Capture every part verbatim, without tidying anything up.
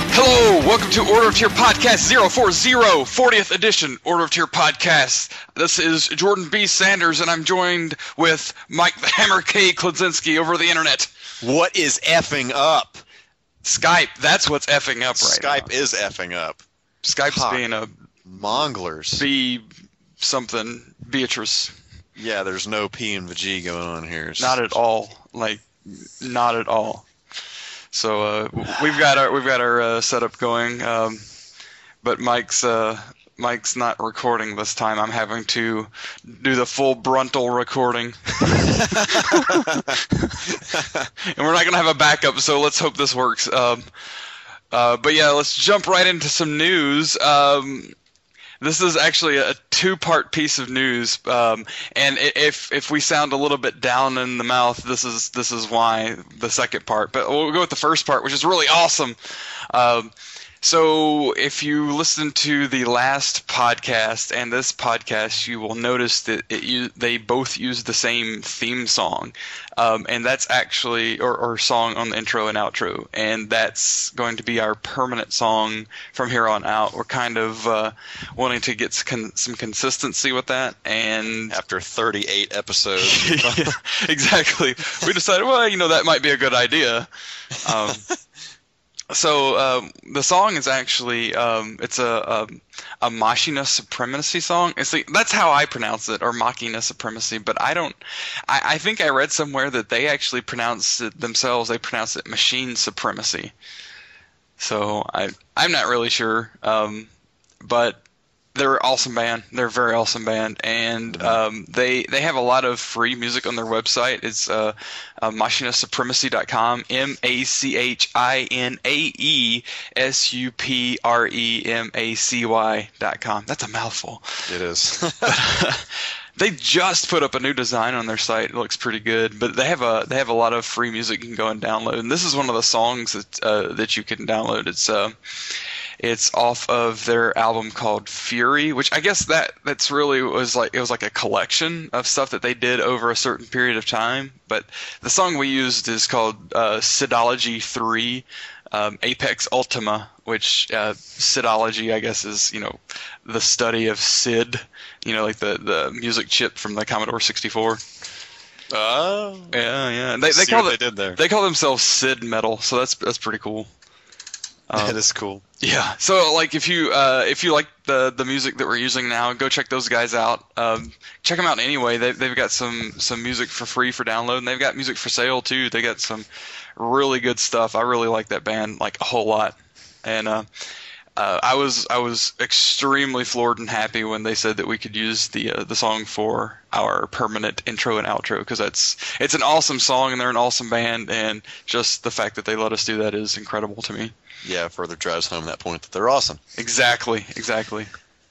Hello, welcome to Order of Tier Podcast zero four zero, fortieth edition Order of Tier Podcast. This is Jordan B. Sanders, and I'm joined with Mike the Hammer K. Klodzinski over the internet. What is effing up? Skype, that's what's effing up right now. Skype is effing up. Skype's Huh. being a Monglers. B something, Beatrice. Yeah, there's no P and the G going on here. It's- Not at all. Like, not at all. So uh, we've got our we've got our uh, setup going, um, but Mike's uh, Mike's not recording this time. I'm having to do the full Bruntal recording, and we're not gonna have a backup. So let's hope this works. Um, uh, but yeah, let's jump right into some news. Um, This is actually a two-part piece of news, um, and if if we sound a little bit down in the mouth, this is this is why the second part. But we'll go with the first part, which is really awesome. Um, so if you listen to the last podcast and this podcast, you will notice that it, you, they both use the same theme song, um, and that's actually or, or song on the intro and outro, and that's going to be our permanent song from here on out. We're kind of uh, wanting to get some, some consistency with that, and After thirty-eight episodes. yeah, exactly, we decided, well, you know, that might be a good idea. Um, So um, the song is actually um, it's a a, a Machina Supremacy song. It's like, that's how I pronounce it, or Machina Supremacy. But I don't. I, I think I read somewhere that they actually pronounce it themselves. They pronounce it Machine Supremacy. So I I'm not really sure. Um, but they're an awesome band. They're a very awesome band, and um, they they have a lot of free music on their website. It's uh, uh, machina supremacy dot com, M A C H I N A E S U P R E M A C Y dot com. That's a mouthful. It is. They just put up a new design on their site. It looks pretty good, but they have a they have a lot of free music you can go and download. And this is one of the songs that uh, that you can download. It's uh, It's off of their album called Fury, which I guess that that's really was like it was like a collection of stuff that they did over a certain period of time. But the song we used is called uh, Sidology three, um, Apex Ultima, which uh, Sidology, I guess, is, you know, the study of Sid, you know, like the, the music chip from the Commodore sixty-four. Oh. Yeah, yeah. They they See call what it, they did there. they call themselves Sid Metal, so that's that's pretty cool. Um, That is cool. Yeah. So like if you uh, if you like the the music that we're using now, go check those guys out. Um, check them out anyway. They they've got some some music for free for download, and they've got music for sale too. They got some really good stuff. I really like that band like a whole lot, and uh, uh, I was I was extremely floored and happy when they said that we could use the uh, the song for our permanent intro and outro, because that's it's an awesome song and they're an awesome band, and just the fact that they let us do that is incredible to me. Yeah, further drives home that point that they're awesome. Exactly, exactly.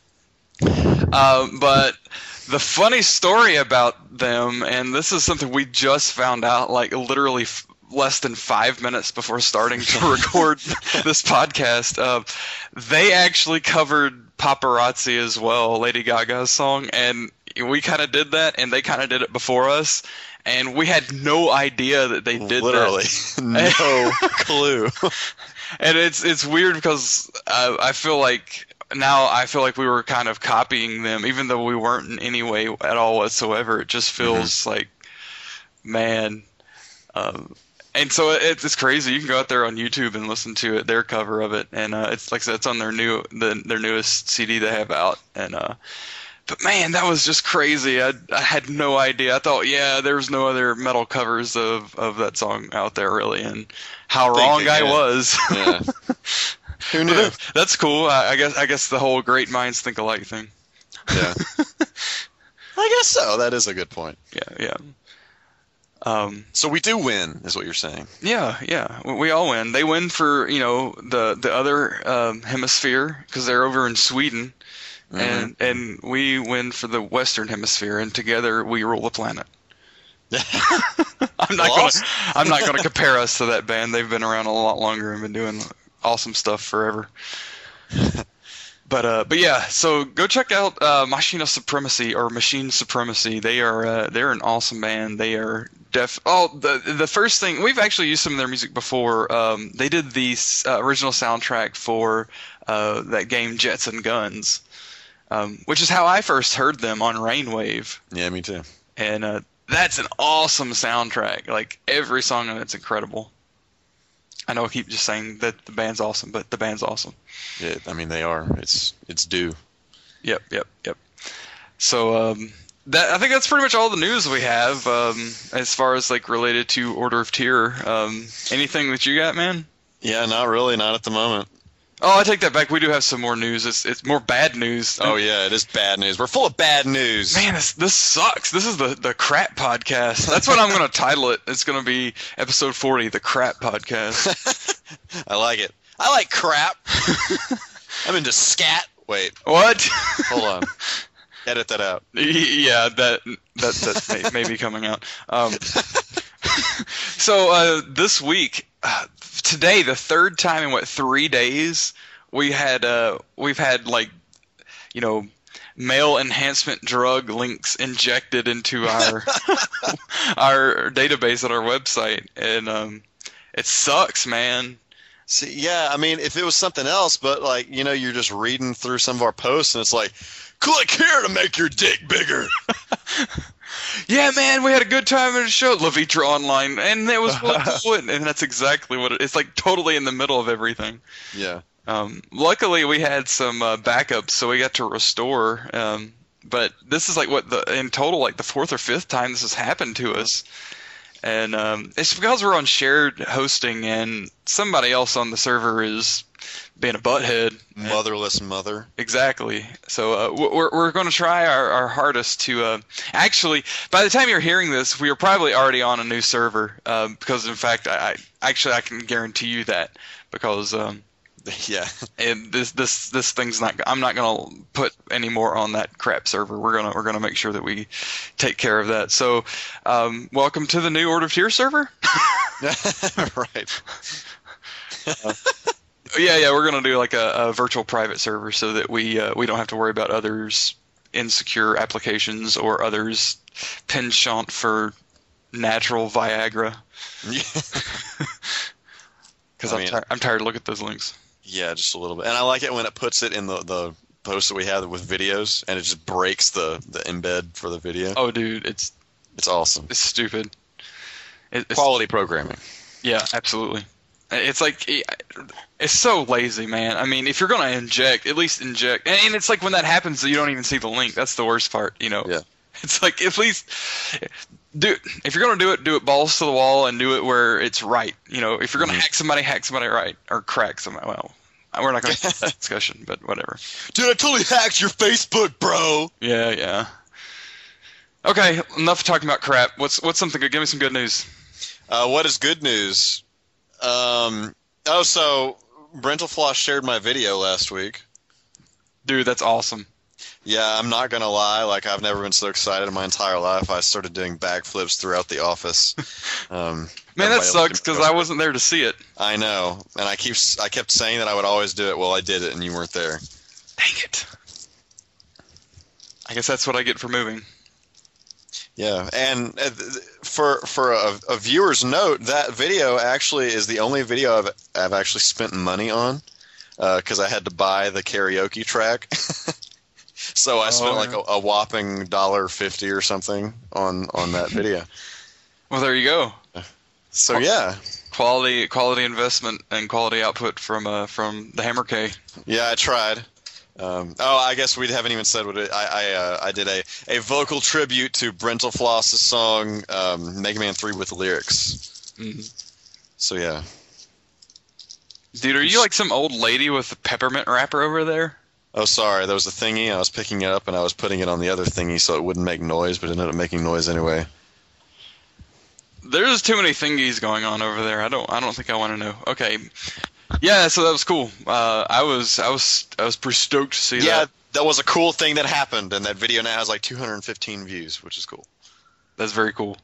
Um, but the funny story about them, and this is something we just found out, like literally f- less than five minutes before starting to record this podcast, uh, they actually covered Paparazzi as well, Lady Gaga's song, and we kind of did that, and they kind of did it before us. And we had no idea that they did Literally. that. No clue. And it's it's weird because uh, I feel like now I feel like we were kind of copying them, even though we weren't in any way at all whatsoever. It just feels mm-hmm. like, man. Um, and so it, it's crazy. You can go out there on YouTube and listen to it, their cover of it, and uh, it's like I said, it's on their new the, their newest C D they have out. And uh, but man, that was just crazy. I I had no idea. I thought, yeah, there's no other metal covers of, of that song out there really, and how wrong I was. Yeah. Who knew? That, that's cool. I, I guess I guess the whole great minds think alike thing. Yeah. I guess so. That is a good point. Yeah, yeah. Um, so we do win, is what you're saying. Yeah, yeah. We, we all win. They win for, you know, the the other um, hemisphere because they're over in Sweden, mm-hmm. and and we win for the Western hemisphere, and together we rule the planet. I'm not gonna I'm not gonna compare us to that band. They've been around a lot longer and been doing awesome stuff forever. But uh, but yeah, so go check out uh, Machina Supremacy or Machine Supremacy. They are uh, they're an awesome band. They are def. Oh, the the first thing we've actually used some of their music before. Um, they did the uh, original soundtrack for uh, that game Jets and Guns, um, which is how I first heard them on Rainwave. Yeah, me too. And uh, that's an awesome soundtrack. Like every song on it's incredible. I know I keep just saying that the band's awesome, but the band's awesome. Yeah, I mean they are. It's it's due. Yep, yep, yep. So um, that I think that's pretty much all the news we have um, as far as like related to Order of Tyr. Um, anything that you got, man? Yeah, not really. Not at the moment. Oh, I take that back. We do have some more news. It's it's more bad news. Oh yeah, it is bad news. We're full of bad news. Man, this this sucks. This is the, the crap podcast. That's what I'm going to title it. It's going to be episode forty, the crap podcast. I like it. I like crap. I'm into scat. Wait. What? Hold on. Edit that out. Yeah, that that that may, may be coming out. Um, so uh, this week, uh, today, the third time in what three days we had uh, we've had like you know male enhancement drug links injected into our our database on our website, and um, it sucks, man. See, yeah, I mean, if it was something else, but like you know, you're just reading through some of our posts, and it's like, click here to make your dick bigger. Yeah, man, we had a good time at the show, Levitra Online, and it was what, and that's exactly what it, it's like. Totally in the middle of everything. Yeah. Um, luckily, we had some uh, backups, so we got to restore. Um, but this is like what the in total, like the fourth or fifth time this has happened to us, and um, it's because we're on shared hosting, and somebody else on the server is being a butthead. Motherless mother. Exactly. So uh, we're we're going to try our, our hardest to uh, actually. By the time you're hearing this, we are probably already on a new server. Uh, because in fact, I, I actually I can guarantee you that because um, yeah, and this this this thing's not. I'm not going to put any more on that crap server. We're gonna we're gonna make sure that we take care of that. So, um, welcome to the new Order of Tyr server. Right. uh, Yeah, yeah, we're gonna do like a, a virtual private server so that we uh, we don't have to worry about others' insecure applications or others' penchant for natural Viagra. Because I'm, mean, tir- I'm tired to look at those links. Yeah, just a little bit, and I like it when it puts it in the the post that we have with videos, and it just breaks the the embed for the video. Oh, dude, it's it's awesome. it's stupid. It, it's, Quality programming. Yeah, absolutely. It's like it's so lazy, man. I mean, if you're gonna inject, at least inject. And it's like when that happens, you don't even see the link. That's the worst part, you know. Yeah. It's like at least do if you're gonna do it, do it balls to the wall and do it where it's right. You know, if you're gonna mm-hmm. hack somebody, hack somebody right or crack somebody. Well, we're not gonna have that discussion, but whatever. Dude, I totally hacked your Facebook, bro. Yeah, yeah. Okay, enough talking about crap. What's what's something good? Give me some good news. Uh, what is good news? Um, oh, so Brentalfloss shared my video last week. Dude, that's awesome. Yeah, I'm not going to lie. Like, I've never been so excited in my entire life. I started doing backflips throughout the office. Um, Man, that sucks because I wasn't there to see it. I know. And I keep, I kept saying that I would always do it. Well, I did it, and you weren't there. Dang it. I guess that's what I get for moving. Yeah, and for for a, a viewer's note, that video actually is the only video I've I've actually spent money on because uh, I had to buy the karaoke track. So I spent oh, like a, a whopping dollar fifty or something on on that video. Well, there you go. So yeah, quality quality investment and quality output from uh from the Hammer K. Yeah, I tried. Um, oh, I guess we haven't even said what it, I I, uh, I did a, a vocal tribute to Brentalfloss's song um, Mega Man three with lyrics. Mm-hmm. So yeah, dude, are you like some old lady with a peppermint wrapper over there? Oh, sorry, there was a thingy. I was picking it up and I was putting it on the other thingy so it wouldn't make noise, but it ended up making noise anyway. There's too many thingies going on over there. I don't I don't think I want to know. Okay. Yeah, so that was cool. Uh, I was I was I was pretty stoked to see yeah, that. Yeah, that was a cool thing that happened, and that video now has like two hundred fifteen views, which is cool. That's very cool.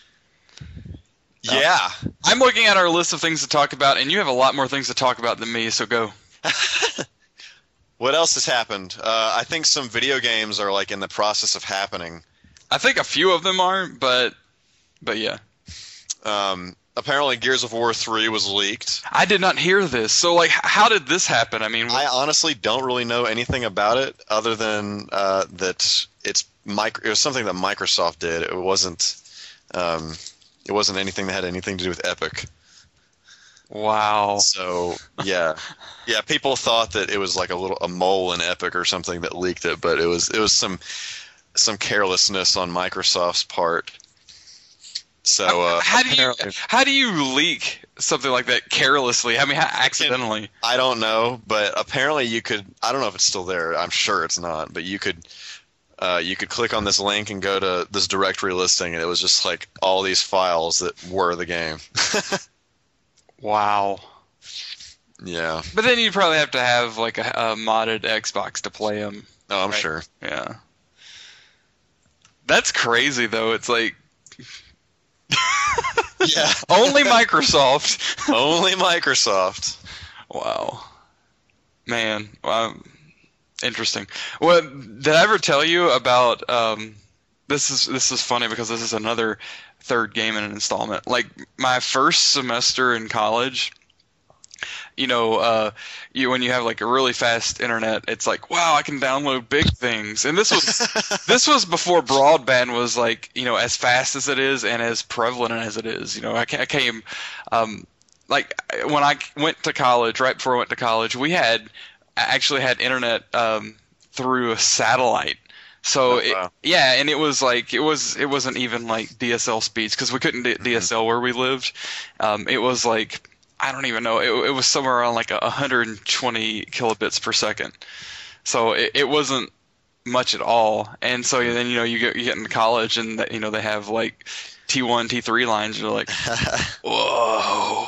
Yeah. Uh, I'm looking at our list of things to talk about, and you have a lot more things to talk about than me, so go. What else has happened? Uh, I think some video games are like in the process of happening. I think a few of them are, but but yeah. Um, apparently, Gears of War three was leaked. I did not hear this. So, like, h- how did this happen? I mean, I honestly don't really know anything about it other than uh, that it's micro, it was something that Microsoft did. It wasn't um, it wasn't anything that had anything to do with Epic. wow. So yeah, yeah. People thought that it was like a little a mole in Epic or something that leaked it, but it was it was some some carelessness on Microsoft's part. So uh, how do you apparently- how do you leak something like that carelessly? I mean, how, accidentally. I don't know, but apparently you could. I don't know if it's still there. I'm sure it's not, but you could. Uh, you could click on this link and go to this directory listing, and it was just like all these files that were the game. Wow. Yeah. But then you'd probably have to have like a, a modded Xbox to play them. Oh, I'm Right. sure. Yeah. That's crazy though. It's like Yeah. only Microsoft. Only Microsoft. Wow. Man. Wow. Interesting. Well, did I ever tell you about um this is this is funny because this is another third game in an installment. Like my first semester in college, you know, uh, you when you have like a really fast internet, it's like, wow, I can download big things. And this was this was before broadband was like, you know, as fast as it is and as prevalent as it is. You know, I, ca- I came, um, like when I went to college, right before I went to college, we had I actually had internet um, through a satellite. So Oh, it, wow. yeah, and it was like it was it wasn't even like D S L speeds because we couldn't do D S L where we lived. Um, it was like I don't even know. It, it was somewhere around like a one hundred twenty kilobits per second. So it, it wasn't much at all. And so then you know you get you get into college and you know they have like T one, T three lines. You're like, whoa.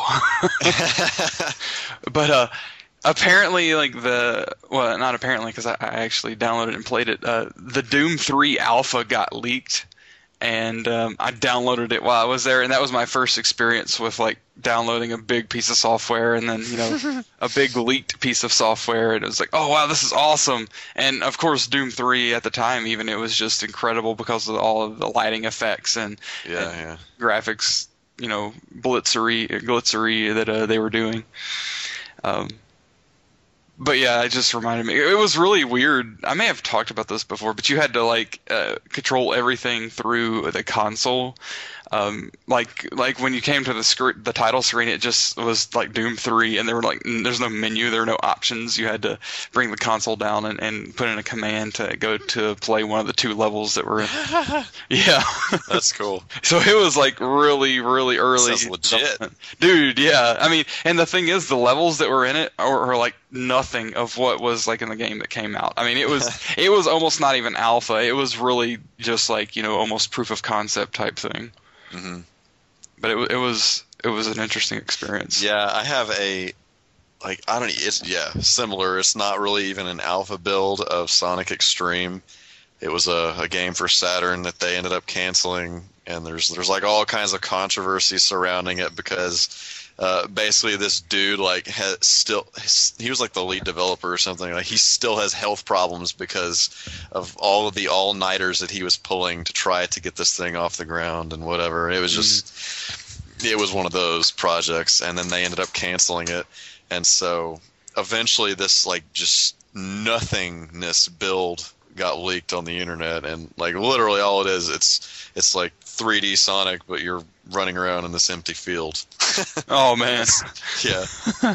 But uh, apparently, like the well, not apparently because I, I actually downloaded and played it. Uh, the Doom three alpha got leaked, and um, I downloaded it while I was there, and that was my first experience with like downloading a big piece of software and then you know a big leaked piece of software, and it was like, oh wow, this is awesome. And of course, Doom three at the time, even it was just incredible because of all of the lighting effects and, Yeah, and yeah. graphics, you know, blitzery glitzery that uh, they were doing. Um, but yeah, it just reminded me. It was really weird. I may have talked about this before, but you had to like uh, control everything through the console. Um, like like when you came to the sc- the title screen, it just was like Doom three, and there were like n- there's no menu, there were no options. You had to bring the console down and, and put in a command to go to play one of the two levels that were in. Yeah. That's cool. So it was like really, really early. Sounds legit. development. Dude, yeah. I mean, and the thing is, the levels that were in it are, are like nothing of what was like in the game that came out. I mean, it was it was almost not even alpha. It was really just like, you know, almost proof of concept type thing. hmm But it, wa- it was it was an interesting experience. Yeah, I have a like I don't. It's yeah similar. It's not really even an alpha build of Sonic Extreme. It was a, a game for Saturn that they ended up canceling, and there's there's like all kinds of controversy surrounding it because uh, basically this dude like has still he was like the lead developer or something. Like he still has health problems because of all of the all nighters that he was pulling to try to get this thing off the ground and whatever. It was just it was one of those projects, and then they ended up canceling it, and so eventually this like just nothingness build got leaked on the internet, and like literally all it is, it's it's like three D Sonic, but you're running around in this empty field. Oh man, Yeah,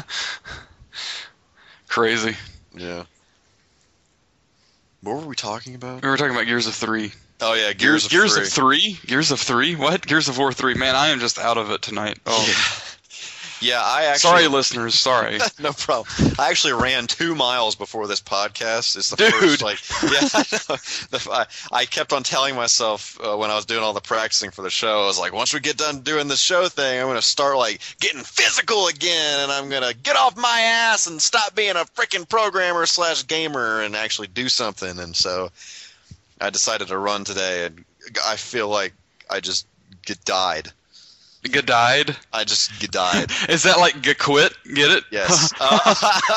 crazy. yeah. What were we talking about? We were talking about Gears of Three. Oh yeah, Gears, Gears, Gears of of Three. Three. Gears of Three. What? Gears of War Three. Man, I am just out of it tonight. Oh, Yeah, I actually. sorry, listeners. Sorry. No problem. I actually ran two miles before this podcast. It's the Dude. first, like, yeah, I know. The, I, I kept on telling myself uh, when I was doing all the practicing for the show, I was like, once we get done doing this show thing, I'm going to start, like, getting physical again, and I'm going to get off my ass and stop being a freaking programmer slash gamer and actually do something. And so I decided to run today, and I feel like I just get died. Gadied? I just died. Is that like quit? Get it? Yes. Uh,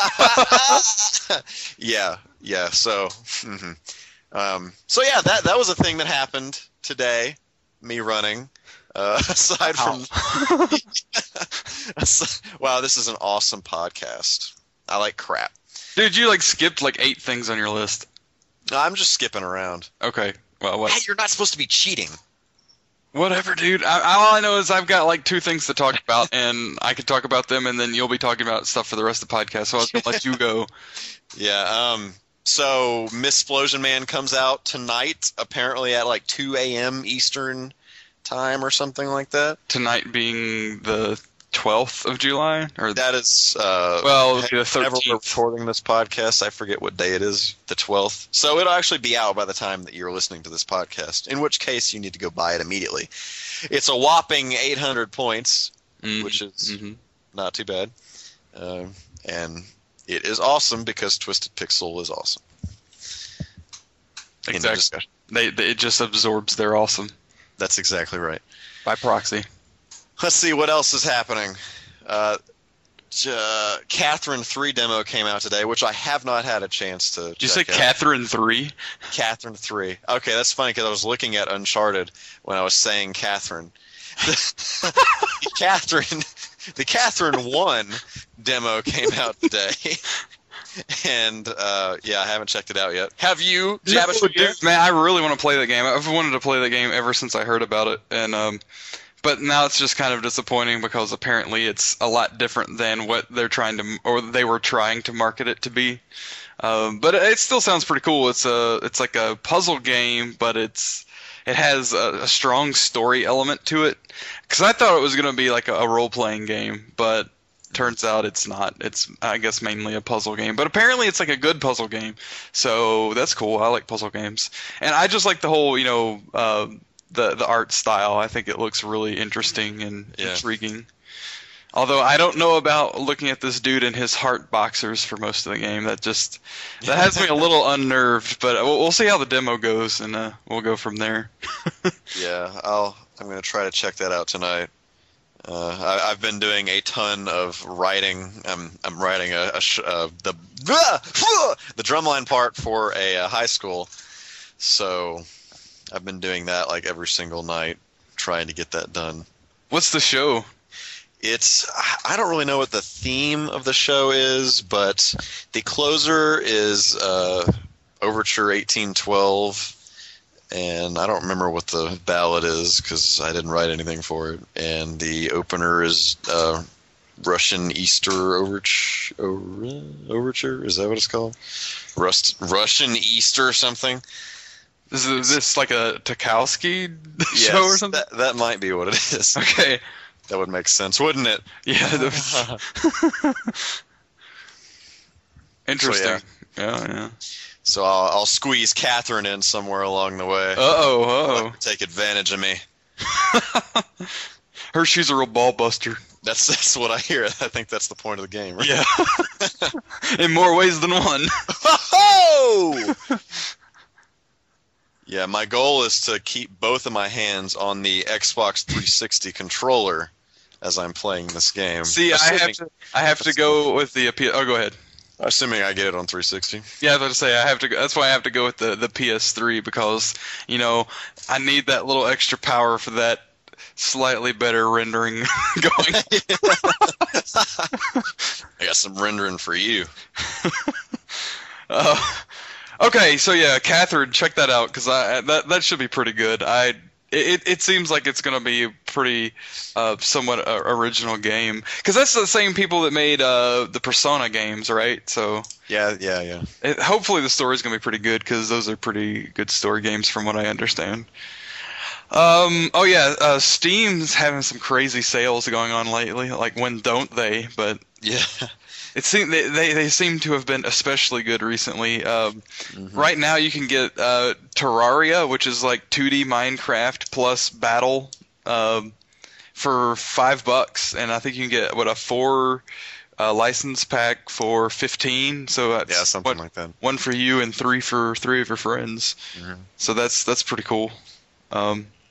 yeah, yeah. So, mm-hmm. um, so yeah, that that was a thing that happened today. Me running. Uh, aside Wow. from, wow, this is an awesome podcast. I like crap. Dude, you like skipped like eight things on your list. No, I'm just skipping around. Okay. Well, what? Hey, you're not supposed to be cheating. Whatever, dude. I, all I know is I've got like two things to talk about, and I can talk about them, and then you'll be talking about stuff for the rest of the podcast. So I was gonna let you go. Yeah. Um. So, Miss Splosion Man comes out tonight, apparently at like two a.m. Eastern time or something like that. Tonight being the twelfth of July, or That is. Uh, well, the whenever we're thirteenth. recording this podcast, I forget what day it is. The twelfth. So it'll actually be out by the time that you're listening to this podcast. In which case, you need to go buy it immediately. It's a whopping eight hundred points, Mm, which is mhm. not too bad. Um, and it is awesome because Twisted Pixel is awesome. End of Exactly. discussion. They, they it just absorbs their awesome That's exactly right. by proxy. Let's see what else is happening. Uh, uh, Catherine three demo came out today, which I have not had a chance to. Did you say check out. Catherine three? Catherine three. Okay, that's funny because I was looking at Uncharted when I was saying Catherine. The, Catherine, the Catherine one demo came out today, and uh, yeah, I haven't checked it out yet. Have you? Yeah, Jabbit? dude, man, I really want to play the game. I've wanted to play the game ever since I heard about it, and um, but now it's just kind of disappointing because apparently it's a lot different than what they're trying to, or they were trying to market it to be. Um, but it still sounds pretty cool. It's a, it's like a puzzle game, but it's, it has a, a strong story element to it. Because I thought it was going to be like a, a role-playing game, but turns out it's not. It's, I guess, mainly a puzzle game. But apparently it's like a good puzzle game, so that's cool. I like puzzle games, and I just like the whole, you know, uh, the the art style. I think it looks really interesting and Yeah. intriguing. Although I don't know about looking at this dude in his heart boxers for most of the game. That just that has me a little unnerved. But we'll, we'll see how the demo goes, and uh, we'll go from there. Yeah, I'll. I'm gonna try to check that out tonight. Uh, I, I've been doing a ton of writing. I'm I'm writing a, a sh- uh, the the drumline part for a, uh high school, so I've been doing that like every single night, trying to get that done. What's the show? It's I don't really know what the theme of the show is, but the closer is uh, Overture eighteen twelve, and I don't remember what the ballad is because I didn't write anything for it. And the opener is uh, Russian Easter Overture. Overture is that what it's called? Rust Russian Easter something. Is it- this like a Tarkowski Yes, show or something? That, that might be what it is. Okay. That would make sense, wouldn't it? Yeah. that was- Interesting. So, yeah, yeah. So I'll, I'll squeeze Catherine in somewhere along the way. Uh oh, uh Take advantage of me. oh. Her she's a real ball buster. That's that's what I hear. I think that's the point of the game, right? Yeah. In more ways than one. Oh! Yeah, my goal is to keep both of my hands on the Xbox three sixty controller as I'm playing this game. See, I have to, I have to go with the. Oh, go ahead. Assuming I get it on three sixty. Yeah, I was going to say I have to. That's why I have to go with the the P S three because you know I need that little extra power for that slightly better rendering going. I got some rendering for you. uh, okay, so yeah, Catherine, check that out because I that that should be pretty good. I it it seems like it's going to be a pretty uh, somewhat uh, original game because that's the same people that made uh, the Persona games, right? So. Yeah, yeah, yeah. It, hopefully the story's going to be pretty good because those are pretty good story games from what I understand. Um, oh yeah, uh, Steam's having some crazy sales going on lately. Like when don't they? But Yeah. it seem they, they they seem to have been especially good recently. Um, Mhm. Right now you can get uh, Terraria, which is like two D Minecraft plus Battle, um, for five bucks, and I think you can get what a four. Uh, license pack for fifteen, so that's Yeah, something one, like that. one for you and three for three of your friends. Mhm. So that's that's pretty cool. Um,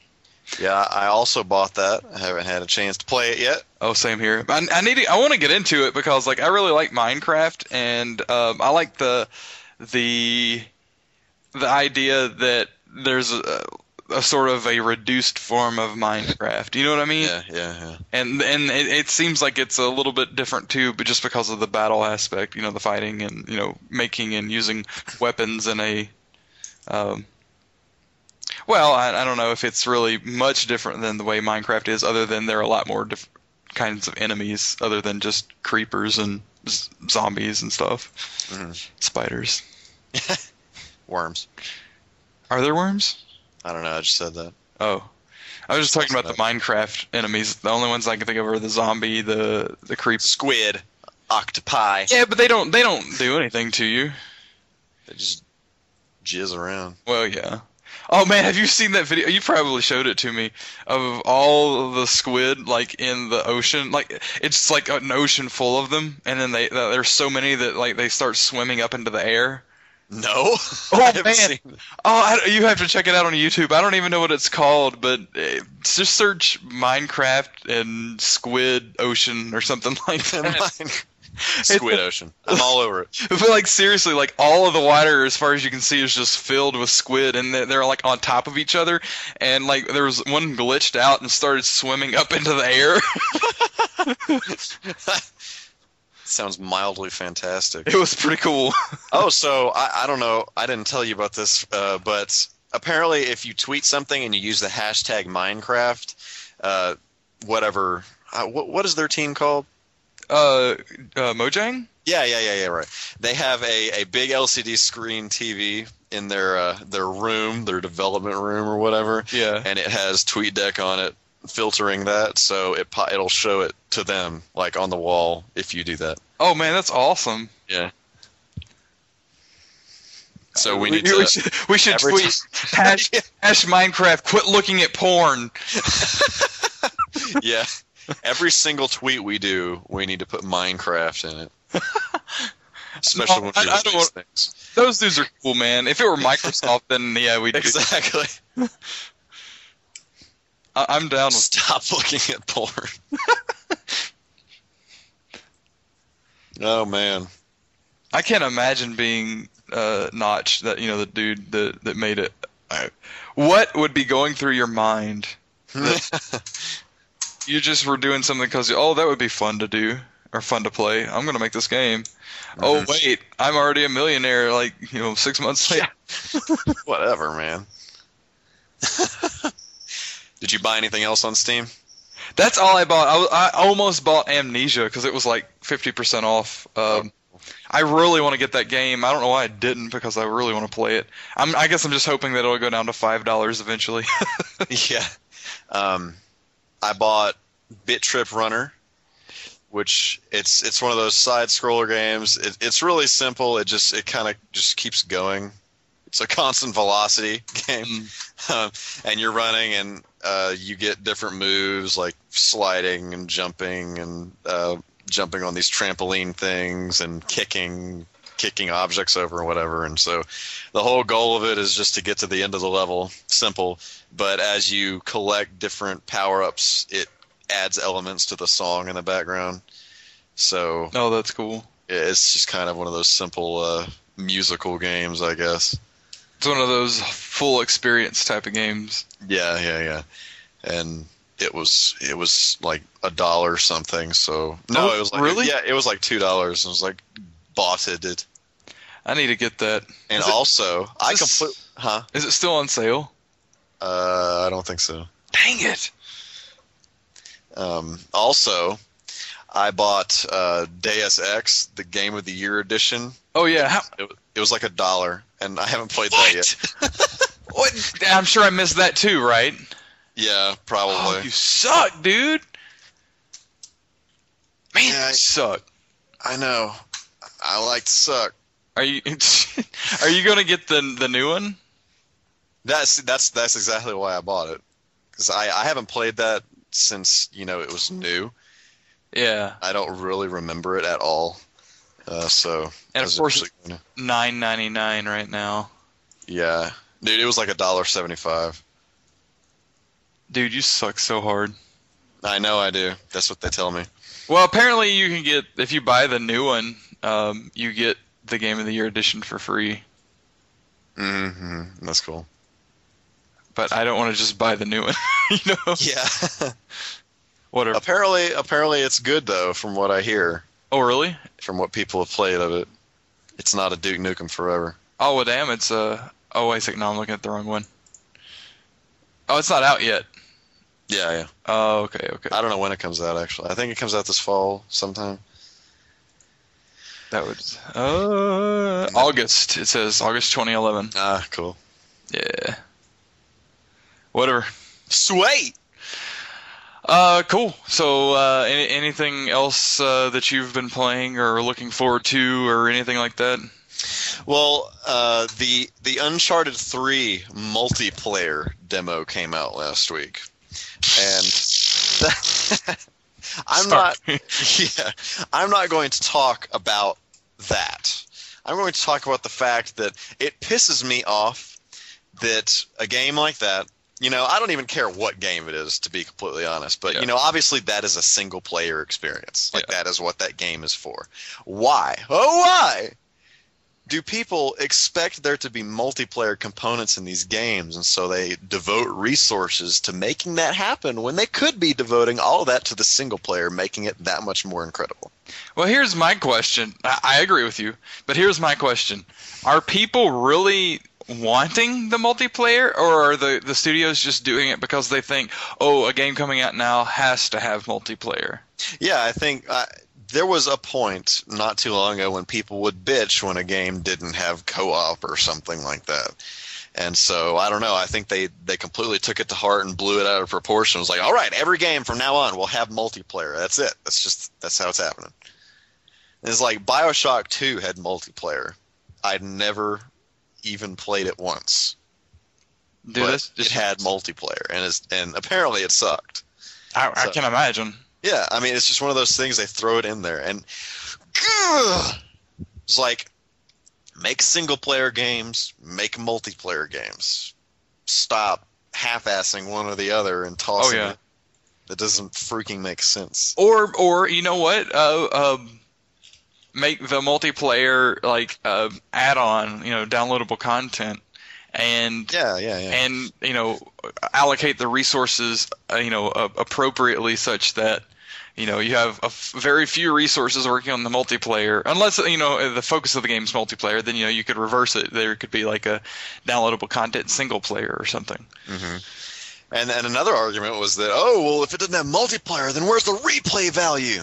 Yeah, I also bought that. I haven't had a chance to play it yet. Oh, same here. I, I need to, I want to get into it because like I really like Minecraft, and um, I like the the the idea that there's a, a sort of a reduced form of Minecraft. You know what I mean? Yeah, yeah, yeah. And and it, it seems like it's a little bit different too, but just because of the battle aspect, you know, the fighting and you know making and using weapons in a um, well, I, I don't know if it's really much different than the way Minecraft is, other than there are a lot more diff- kinds of enemies, other than just creepers and z- zombies and stuff, Mm-hmm. spiders. Worms. Are there worms? I don't know. I just said that. Oh, I was just talking about the Minecraft enemies. The only ones I can think of are the zombie, the the creep. Squid, octopi. Yeah, but they don't they don't do anything to you. They just jizz around. Well, yeah. Oh man, have you seen that video? You probably showed it to me of all the squid like in the ocean. Like it's like an ocean full of them, and then they uh, there's so many that like they start swimming up into the air. No. Oh I haven't man! seen that. Oh, I, you have to check it out on YouTube. I don't even know what it's called, but uh, just search Minecraft and squid ocean or something like that. Squid Ocean. I'm all over it. But like seriously, like all of the water, as far as you can see, is just filled with squid, and they're, they're like on top of each other. And like there was one glitched out and started swimming up into the air. Sounds mildly fantastic. It was pretty cool. Oh, so I, I don't know. I didn't tell you about this, uh, but apparently, if you tweet something and you use the hashtag Minecraft, uh, whatever, uh, what what is their team called? Uh, uh, Mojang? Yeah, yeah, yeah, yeah. Right. They have a, a big L C D screen T V in their uh, their room, their development room or whatever. Yeah. And it has TweetDeck on it, filtering that, so it po- it'll show it to them like on the wall if you do that. Oh man, that's awesome. Yeah. So we we, need to. we should, we should every tweet hash, hash Minecraft. Quit looking at porn. Yeah. Every single tweet we do, we need to put Minecraft in it. Especially No, when I- we I don't release want- things. Those dudes are cool, man. If it were Microsoft, then yeah, we'd. Exactly. I, I'm down with. Stop looking at porn. Oh man. I can't imagine being uh, Notch, that you know, the dude that that made it. I, what would be going through your mind? You just were doing something because oh, that would be fun to do or fun to play. I'm gonna make this game. Oh Mhm. wait, I'm already a millionaire. Like you know, six months later. Whatever, man. Did you buy anything else on Steam? That's all I bought. I, was- I almost bought Amnesia because it was like fifty percent off. Um, I really want to get that game. I don't know why I didn't because I really want to play it. I'm, I guess I'm just hoping that it'll go down to five dollars eventually. Yeah. Um, I bought Bit Trip Runner, which it's it's one of those side scroller games. It, it's really simple. It just it kind of just keeps going. It's a constant velocity game, um, and you're running and uh, you get different moves like sliding and jumping and uh, jumping on these trampoline things and kicking kicking objects over or whatever. And so the whole goal of it is just to get to the end of the level. Simple. But as you collect different power-ups, it adds elements to the song in the background. So Oh, that's cool. it's just kind of one of those simple uh, musical games, I guess. It's one of those full experience type of games. Yeah, yeah, yeah. And it was it was like a dollar something. So no, Oh, it was like really? yeah, it was like two dollars. It was like botted it. I need to get that. And Is it- also, I this- complete. Huh? Is it still on sale? Uh, I don't think so. Dang it! Um, also, I bought uh, Deus Ex, the Game of the Year edition. Oh yeah. How, It, it was like a dollar, and I haven't played that yet. what? I'm sure I missed that too, right? Yeah, probably. Oh, you suck, dude. Man, Yeah, I- you suck. I know. I like to suck. Are you are you gonna get the the new one? That's that's that's exactly why I bought it, because I, I haven't played that since you know it was new. Yeah, I don't really remember it at all. Uh, so I and of was course actually it's gonna- nine ninety nine right now. yeah, dude, it was like a dollar seventy five. Dude, you suck so hard. I know I do. That's what they tell me. Well, apparently you can get, if you buy the new one, um, you get the Game of the Year edition for free. Mm-hmm. That's cool. But I don't want to just buy the new one, you know? Yeah. Whatever. Apparently, apparently it's good though, from what I hear. Oh, really? From what people have played of it, it's not a Duke Nukem Forever. Oh, well, damn, it's uh oh, wait a second, no, I'm looking at the wrong one. Oh, it's not out yet. Yeah, yeah. Oh, okay, okay. I don't know when it comes out, actually. I think it comes out this fall sometime. That would uh August. It says August twenty eleven. Ah, cool. Yeah. Whatever. Sweet. Uh, cool. So, uh, any, anything else uh, that you've been playing or looking forward to, or anything like that? Well, uh, the the Uncharted three multiplayer demo came out last week, and that, I'm Sorry. not. Yeah, I'm not going to talk about that. I'm going to talk about the fact that it pisses me off that a game like that. You know, I don't even care what game it is, to be completely honest. But, Yeah. you know, obviously that is a single-player experience. Like, Yeah. that is what that game is for. Why? Oh, why do people expect there to be multiplayer components in these games, and so they devote resources to making that happen when they could be devoting all of that to the single-player, making it that much more incredible? Well, here's my question. I, I agree with you, but here's my question. Are people really wanting the multiplayer, or are the, the studios just doing it because they think, oh, a game coming out now has to have multiplayer? Yeah, I think uh, there was a point not too long ago when people would bitch when a game didn't have co-op or something like that. And so, I don't know, I think they, they completely took it to heart and blew it out of proportion. It was like, all right, every game from now on will have multiplayer. That's it. That's just, that's how it's happening. It's like BioShock two had multiplayer. I'd never even played it once. Dude, but that's just, it had multiplayer, and it's, and apparently it sucked. I, I so- can imagine. Yeah, I mean, it's just one of those things, they throw it in there, and ugh, it's like, make single-player games, make multiplayer games. Stop half-assing one or the other and tossing Oh, yeah. it. That doesn't freaking make sense. Or, or you know what? Uh, um, make the multiplayer like uh, add-on, you know, downloadable content, and Yeah, yeah, yeah. and you know, allocate the resources, uh, you know, uh, appropriately, such that you know you have a f- very few resources working on the multiplayer. Unless you know the focus of the game is multiplayer, then you know you could reverse it. There could be like a downloadable content single player or something. hmm And and another argument was that, oh, well, if it doesn't have multiplayer, then where's the replay value?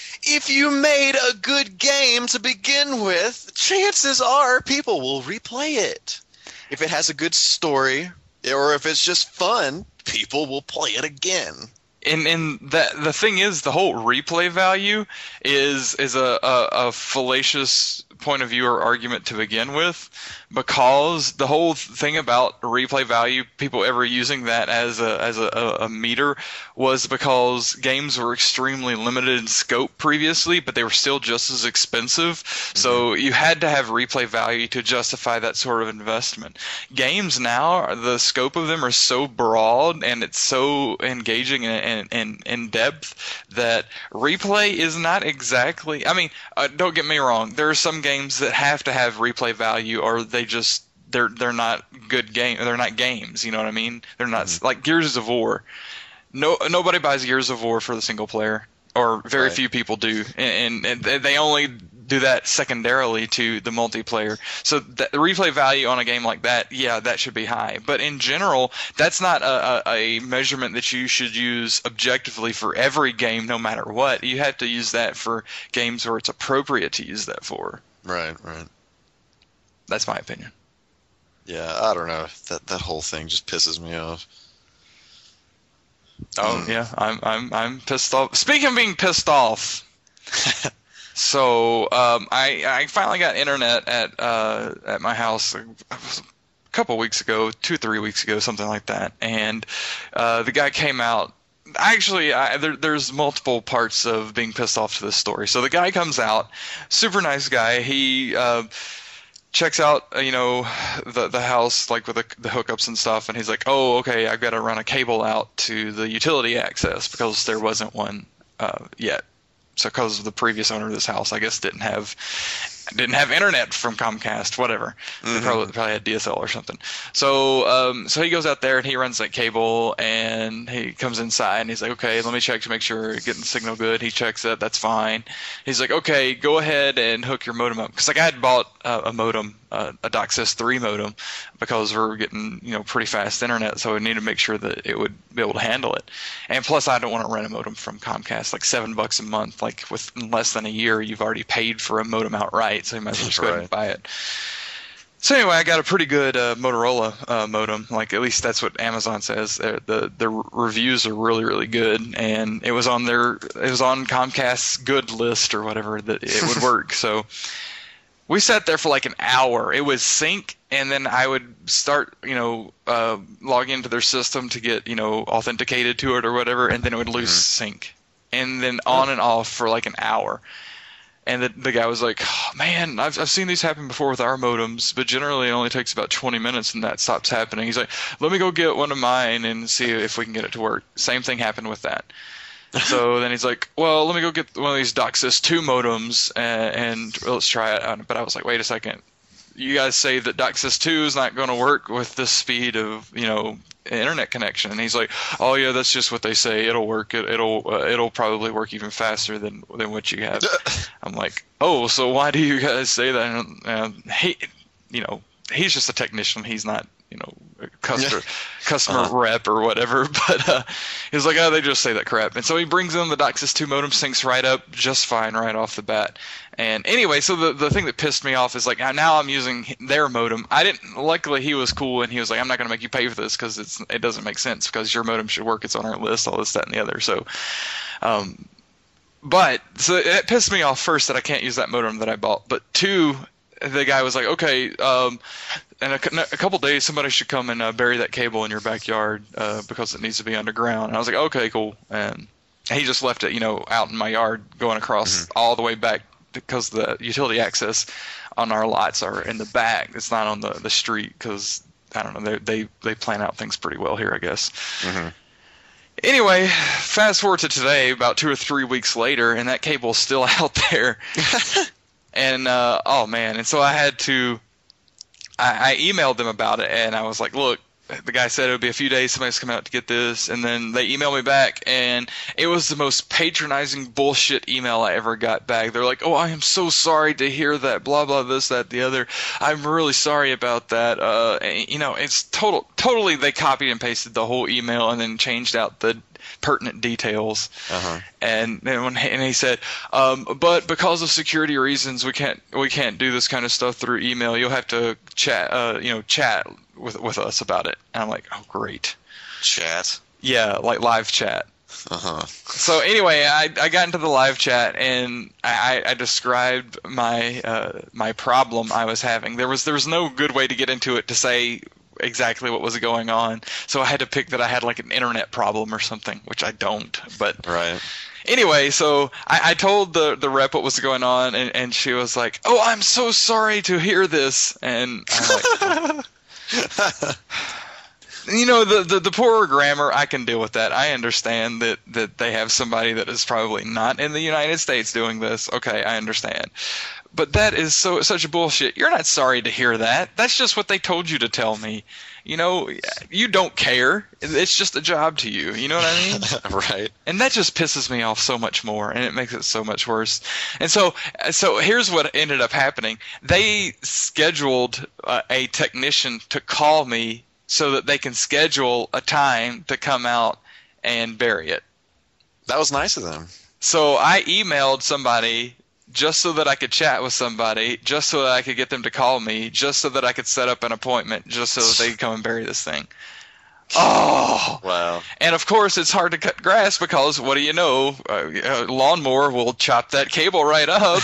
If you made a good game to begin with, chances are people will replay it. If it has a good story, or if it's just fun, people will play it again. And and that the thing is, the whole replay value is is a, a, a fallacious point of view or argument to begin with, because the whole thing about replay value, people ever using that as a as a, a meter, was because games were extremely limited in scope previously, but they were still just as expensive. Mm-hmm. So you had to have replay value to justify that sort of investment. Games now, the scope of them are so broad and it's so engaging and and, and in depth that replay is not exactly. I mean, uh, don't get me wrong. There are some games that have to have replay value, or they just they're they're not good game. They're not games. You know what I mean? They're not mm-hmm. like Gears of War. No, nobody buys Gears of War for the single player, or very right. few people do, and, and they only do that secondarily to the multiplayer. So the replay value on a game like that, yeah, that should be high. But in general, that's not a, a, a measurement that you should use objectively for every game, no matter what. You have to use that for games where it's appropriate to use that for. Right, right. That's my opinion. Yeah, I don't know. That that whole thing just pisses me off. Oh yeah, I'm I'm I'm pissed off. Speaking of being pissed off, so um, I I finally got internet at uh, at my house a couple weeks ago, two three weeks ago, something like that, and uh, the guy came out. Actually, I, there, there's multiple parts of being pissed off to this story. So the guy comes out, super nice guy. He uh, checks out, uh, you know, the the house like with the, the hookups and stuff, and he's like, "Oh, okay, I've got to run a cable out to the utility access because there wasn't one uh, yet." So, because the previous owner of this house, I guess, didn't have didn't have internet from Comcast, whatever. Mm-hmm. They probably, probably had D S L or something. So, um, so he goes out there and he runs that cable, and he comes inside and he's like, "Okay, let me check to make sure you're getting the signal good." He checks it, that's fine. He's like, "Okay, go ahead and hook your modem up," because like I had bought uh, a modem, uh, a DOCSIS three modem, because we're getting, you know, pretty fast internet, so I needed to make sure that it would be able to handle it. And plus, I don't want to rent a modem from Comcast, like seven bucks a month. Like within less than a year, you've already paid for a modem outright, so you might as well just go ahead and buy it. So anyway, I got a pretty good uh, Motorola uh, modem. Like at least that's what Amazon says. They're, the the reviews are really really good, and it was on their it was on Comcast's good list or whatever that it would work. So we sat there for like an hour. It was sync, and then I would start, you know, uh, log into their system to get, you know, authenticated to it or whatever, and then it would lose mm-hmm. sync, and then on and off for like an hour. And the, the guy was like, "Oh, man, I've I've seen these happen before with our modems, but generally it only takes about twenty minutes and that stops happening." He's like, "Let me go get one of mine and see if we can get it to work." Same thing happened with that. So then he's like, "Well, let me go get one of these DOCSIS two modems and, and let's try it." But I was like, "Wait a second. You guys say that DOCSIS two is not going to work with the speed of, you know, internet connection." And he's like, "Oh yeah, that's just what they say. It'll work. It, it'll uh, it'll probably work even faster than than what you have." I'm like, "Oh, so why do you guys say that?" And, uh, he, you know, he's just a technician. He's not, you know, a customer yeah. customer uh-huh. rep or whatever. But uh, he's like, "Oh, they just say that crap." And so he brings in the DOCSIS two modem, syncs right up just fine right off the bat. And anyway, so the the thing that pissed me off is like now I'm using their modem. I didn't. Luckily, he was cool, and he was like, "I'm not going to make you pay for this because it's it doesn't make sense because your modem should work. It's on our list, all this, that, and the other." So, um, but so it pissed me off first that I can't use that modem that I bought. But two, the guy was like, "Okay, um, in a, a couple days, somebody should come and uh, bury that cable in your backyard uh, because it needs to be underground." And I was like, "Okay, cool." And he just left it, you know, out in my yard, going across mm-hmm. all the way back, because the utility access on our lots are in the back. It's not on the, the street because, I don't know, they, they they plan out things pretty well here, I guess. Mm-hmm. Anyway, fast forward to today, about two or three weeks later, and that cable's still out there. And, uh, oh, man. And so I had to – I emailed them about it, and I was like, "Look, the guy said it would be a few days, somebody's coming out to get this." And then they emailed me back, and it was the most patronizing bullshit email I ever got back. They're like, "Oh, I am so sorry to hear that, blah, blah, this, that, the other. I'm really sorry about that." Uh, you know, it's total, totally they copied and pasted the whole email and then changed out the pertinent details. Uh-huh. And then when and he said, um, "But because of security reasons, we can't we can't do this kind of stuff through email. You'll have to chat, uh, you know, chat with with us about it." And I'm like, "Oh, great, chat." Yeah, like live chat. Uh-huh. So anyway, I I got into the live chat and I, I described my uh, my problem I was having. There was there was no good way to get into it to say exactly what was going on, so I had to pick that I had like an internet problem or something, which I don't. But right. Anyway, so I, I told the the rep what was going on, and, and she was like, "Oh, I'm so sorry to hear this." And I'm like, oh. You know, the, the the poor grammar, I can deal with that. I understand that, that they have somebody that is probably not in the United States doing this. Okay, I understand. But that is so such a bullshit. You're not sorry to hear that. That's just what they told you to tell me. You know, you don't care. It's just a job to you. You know what I mean? Right. And that just pisses me off so much more, and it makes it so much worse. And so, so here's what ended up happening. They scheduled uh, a technician to call me so that they can schedule a time to come out and bury it. That was nice of them. So I emailed somebody just so that I could chat with somebody, just so that I could get them to call me, just so that I could set up an appointment, just so that they could come and bury this thing. Oh! Wow. And of course, it's hard to cut grass because, what do you know, a lawnmower will chop that cable right up.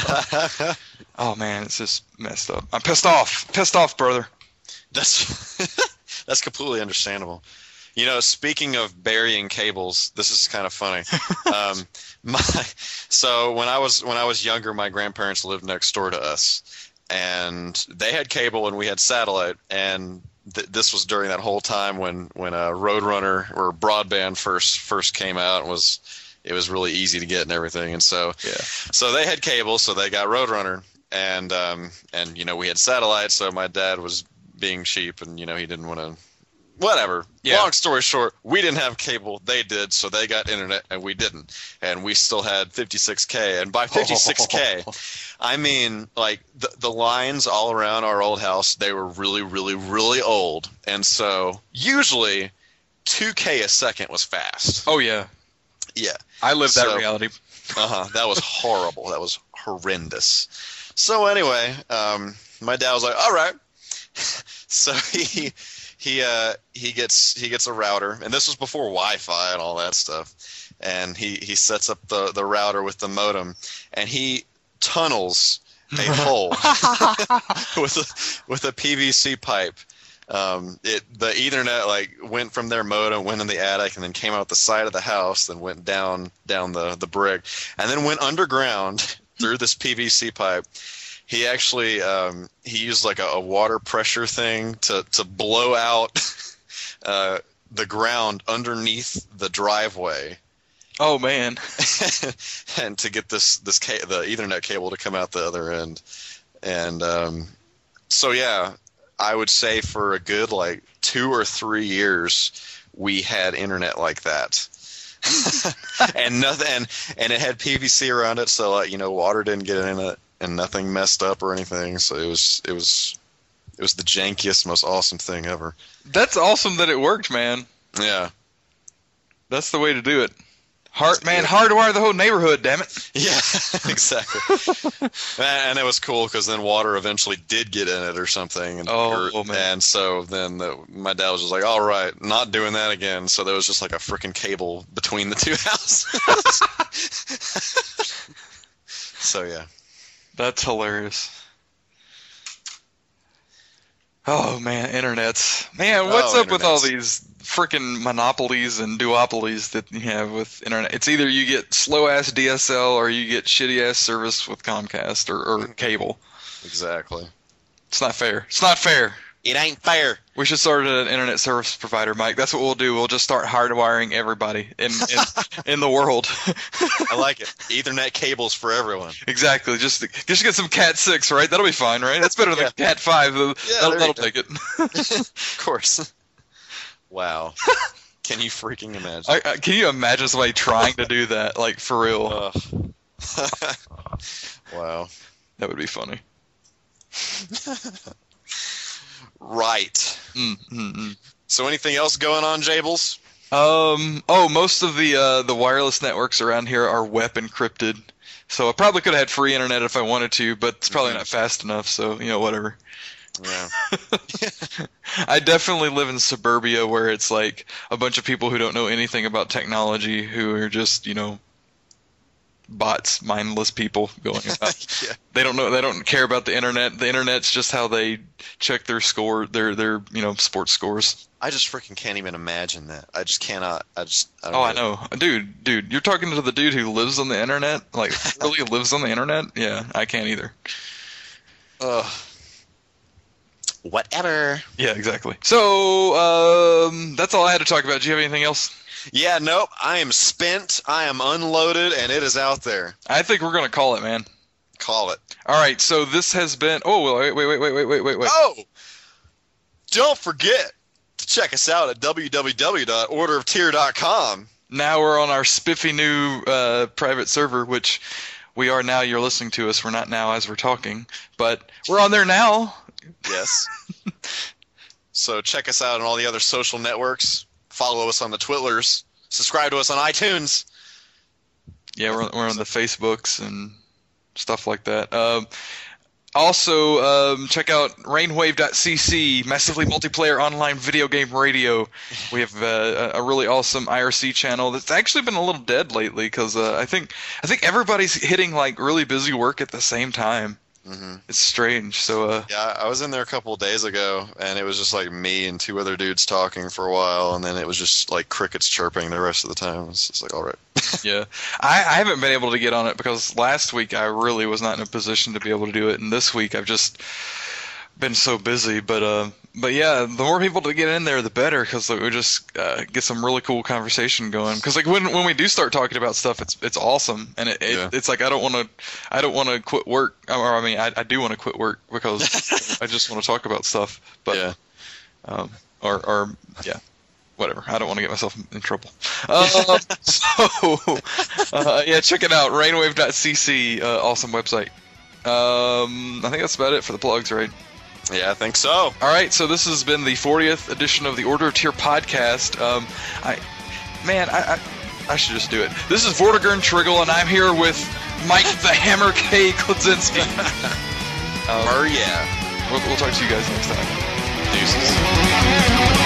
Oh, man, it's just messed up. I'm pissed off. Pissed off, brother. That's that's completely understandable. You know, speaking of burying cables, this is kind of funny. um, my, so when I was when I was younger, my grandparents lived next door to us, and they had cable and we had satellite, and th- this was during that whole time when when uh, Roadrunner or broadband first first came out and was it was really easy to get and everything, and so Yeah. so they had cable, so they got Roadrunner, and um and you know we had satellite, so my dad was being cheap, and you know he didn't want to. Whatever. Yeah. Long story short, we didn't have cable. They did, so they got internet, and we didn't. And we still had fifty-six K. And by fifty-six K, I mean like the the lines all around our old house. They were really, really, really old, and so usually two K a second was fast. Oh yeah, Yeah. I lived that So- reality. Uh huh. That was horrible. That was horrendous. So anyway, um, my dad was like, "All right." So he he uh, he gets he gets a router, and this was before Wi-Fi and all that stuff. And he, he sets up the, the router with the modem, and he tunnels a hole with a with a P V C pipe. Um, it the Ethernet like went from their modem, went in the attic, and then came out the side of the house, then went down down the, the brick, and then went underground through this P V C pipe. He actually um, he used like a, a water pressure thing to to blow out uh, the ground underneath the driveway. Oh man. And to get this this ca- the Ethernet cable to come out the other end, and um, so yeah, I would say for a good like two or three years we had internet like that, and nothing, and, and it had P V C around it, so like, you know water didn't get in it, and nothing messed up or anything. So it was it was it was the jankiest, most awesome thing ever. That's awesome that it worked, man. Yeah. That's the way to do it. Hard, man, hardwire the whole neighborhood, damn it. Yeah, exactly. And it was cool because then water eventually did get in it or something. And, Oh, or- oh, man. and so then the, my dad was just like, all right, not doing that again. So there was just like a freaking cable between the two houses. So, yeah. That's hilarious. Oh man, internets. Man, what's Oh, up with all internets. these freaking monopolies and duopolies that you have with internet? It's either you get slow ass D S L or you get shitty ass service with Comcast or, or cable. Exactly. It's not fair. It's not fair. It ain't fair. We should start an internet service provider, Mike. That's what we'll do. We'll just start hardwiring everybody in in, in the world. I like it. Ethernet cables for everyone. Exactly. Just just get some Cat six, right? That'll be fine, right? That's better than Yeah. Cat five. That'll, there you that'll go. take it. Of course. Wow. Can you freaking imagine? I, I, can you imagine somebody trying to do that? Like for real? Ugh. Wow. That would be funny. Right. Mm, mm, mm. So anything else going on, Jables? Um. Oh, most of the uh, the wireless networks around here are W E P encrypted. So I probably could have had free internet if I wanted to, but it's probably Mhm. not fast enough. So you know, whatever. Yeah. I definitely live in suburbia where it's like a bunch of people who don't know anything about technology, who are just you know bots, mindless people going about. Yeah. They don't know. They don't care about the internet. The internet's just how they check their score, their their you know sports scores. I just freaking can't even imagine that. I just cannot. I just. I don't Oh, I get it. know, dude. Dude, you're talking to the dude who lives on the internet. Like, really lives on the internet? Yeah, I can't either. Ugh. Whatever. Yeah, exactly. So, um, that's all I had to talk about. Do you have anything else? Yeah. Nope. I am spent. I am unloaded, and it is out there. I think we're gonna call it, man. Call it. All right. So this has been. Oh, wait, wait, wait, wait, wait, wait, wait, wait. Oh, don't forget to check us out at w w w dot order of tier dot com. Now we're on our spiffy new uh, private server, which we are now. You're listening to us. We're not now as we're talking, but we're on there now. Yes. So check us out on all the other social networks. Follow us on the Twitters. Subscribe to us on iTunes. Yeah, we're we're on the Facebooks and stuff like that. Um, also, um, check out rainwave dot c c, massively multiplayer online video game radio. We have uh, a a really awesome I R C channel that's actually been a little dead lately because uh, I think I think everybody's hitting like really busy work at the same time. Mm-hmm. It's strange. So uh, yeah, I was in there a couple of days ago, and it was just like me and two other dudes talking for a while, and then it was just like crickets chirping the rest of the time. It was just like, all right. yeah, I, I haven't been able to get on it because last week I really was not in a position to be able to do it, and this week I've just been so busy. But uh, but yeah, the more people to get in there, the better, because like, we just uh, get some really cool conversation going. Because like when when we do start talking about stuff, it's it's awesome, and it, it Yeah. it's like I don't want to I don't want to quit work, or I mean I, I do want to quit work because I just want to talk about stuff. But Yeah. um, or or yeah. Whatever. I don't want to get myself in trouble. Uh, so, uh, yeah, check it out. rainwave dot c c, uh, awesome website. Um, I think that's about it for the plugs, right? Yeah, I think so. All right, so this has been the fortieth edition of the Order of Tier podcast. Um, I, man, I, I, I should just do it. This is Vortigern Triggle, and I'm here with Mike the Hammer K. Klodzinski. um, Or yeah. we'll, we'll talk to you guys next time. Deuces.